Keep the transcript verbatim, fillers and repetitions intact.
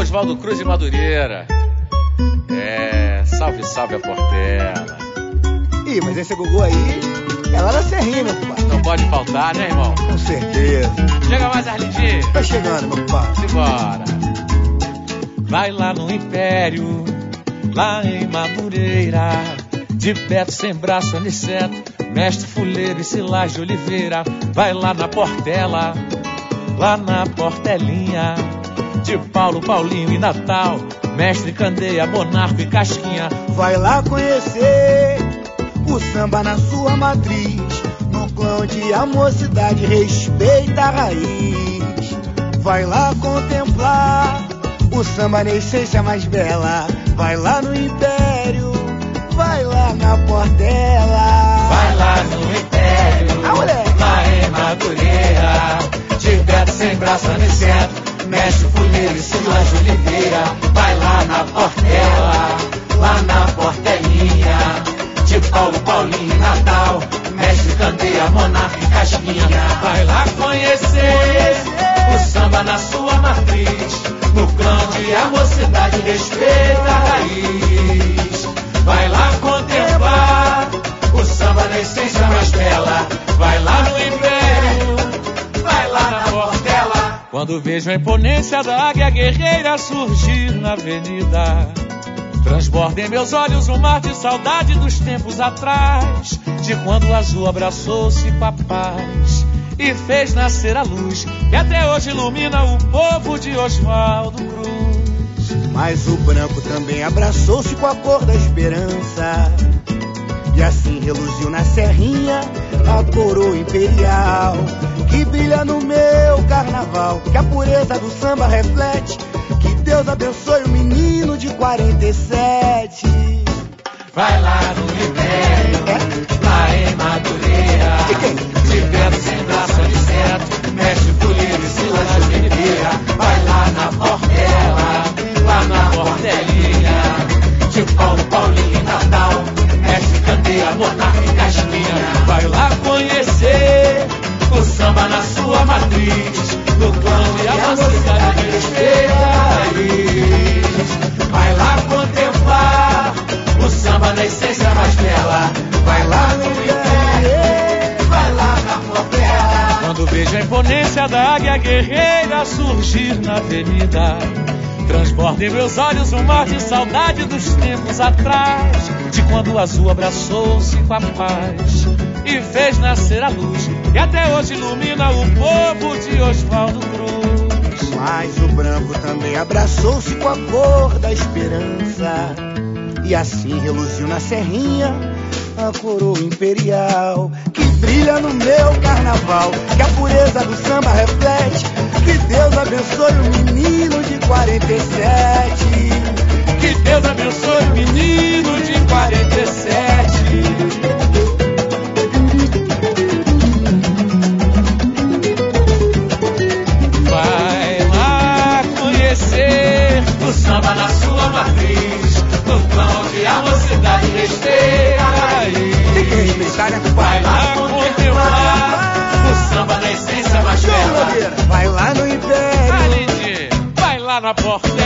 Oswaldo Cruz de Madureira. É, salve, salve a Portela. Ih, mas esse Gugu aí é lá da Serrinha, meu pai. Não pode faltar, né, irmão? Com certeza. Chega mais, Arlindinho. Tá chegando, meu pai. Simbora. Vai lá no Império, lá em Madureira, de Beto sem braço, Aniceto, Mestre Fuleiro e Silas de Oliveira. Vai lá na Portela, lá na Portelinha, de Paulo, Paulinho e Natal, Mestre Candeia, Monarco e Casquinha. Vai lá conhecer o samba na sua matriz, no clã onde a mocidade respeita a raiz. Vai lá contemplar o samba na essência mais bela. Vai lá no Império, vai lá na Portela. Vai lá no Império, ah, moleque. Lá em Madureira, de Beto sem braço, Aniceto, Mestre Fuleiro e Silas de Oliveira. Vai lá na Portela, lá na Portelinha, de Paulo, Paulinho e Natal, Mestre Candeia, Monarca e Casquinha. Vai lá conhecer o samba na sua matriz, no clã onde a mocidade respeita a raiz. Vai lá contemplar o samba na essência mais bela. Vai lá no Império, vai lá na Portela. Quando vejo a imponência da águia guerreira surgir na avenida, transborda em meus olhos um mar de saudade dos tempos atrás, de quando o azul abraçou-se com a paz e fez nascer a luz que até hoje ilumina o povo de Oswaldo Cruz. Mas o branco também abraçou-se com a cor da esperança, e assim reluziu na serrinha a coroa imperial, que brilha no meu carnaval, que a pureza do samba reflete. Que Deus abençoe o menino de quarenta e sete. Vai lá no Império, é? Lá em Madureira, de Beto sem braço, Aniceto, Mestre Fuleiro e Silas de Oliveira. Vai lá na Portela, lá na Portelinha, de Paulo, Paulinho e Natal, Mestre Candeia, Monarca e Casquinha. Vai lá conhecer o samba na sua matriz, no clã onde a mocidade respeita a raiz. Vai lá contemplar o samba na essência mais bela. Vai lá no Império, vai lá na Portela. Quando vejo a imponência da águia guerreira surgir na avenida, transborda em meus olhos um mar de saudade dos tempos atrás, de quando o azul abraçou-se com a paz e fez nascer a luz que até hoje ilumina o povo de Oswaldo Cruz. Mas o branco também abraçou-se com a cor da esperança, e assim reluziu na serrinha a coroa imperial, que brilha no meu carnaval, que a pureza do samba reflete. Que Deus abençoe o menino de quarenta e sete. Que Deus abençoe o menino de quarenta e sete. O samba na sua matriz, no clã onde a mocidade respeita a raiz. Vai lá contemplar o samba na essência mais bela. Vai lá no Império, vai lá na Portela.